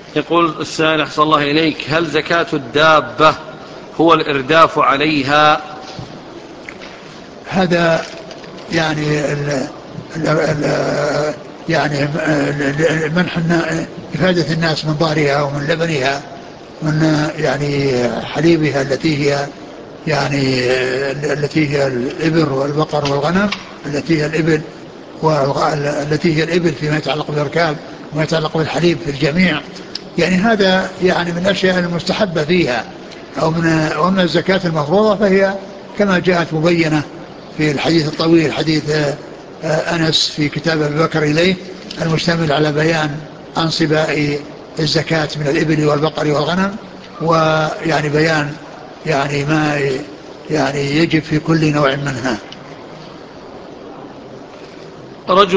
يقول السائل أحسن الله إليك: هل زكاة الدابة هو الإرداف عليها؟ هذا يعني ال ال يعني منح إفادة الناس من ظهرها ومن لبنها، من يعني حليبها التي هي الإبل والبقر والغنم، التي هي الإبل والتي هي الإبل فيما يتعلق بالركاب وما يتعلق بالحليب في الجميع. يعني هذا يعني من الأشياء المستحبة فيها، ومن الزكاة المفروضة، فهي كما جاءت مبينة في الحديث الطويل، حديث أنس في كتاب أبي بكر إليه، المشتمل على بيان أنصباء الزكاة من الإبل والبقر والغنم، ويعني بيان يعني ما يعني يجب في كل نوع منها. رجل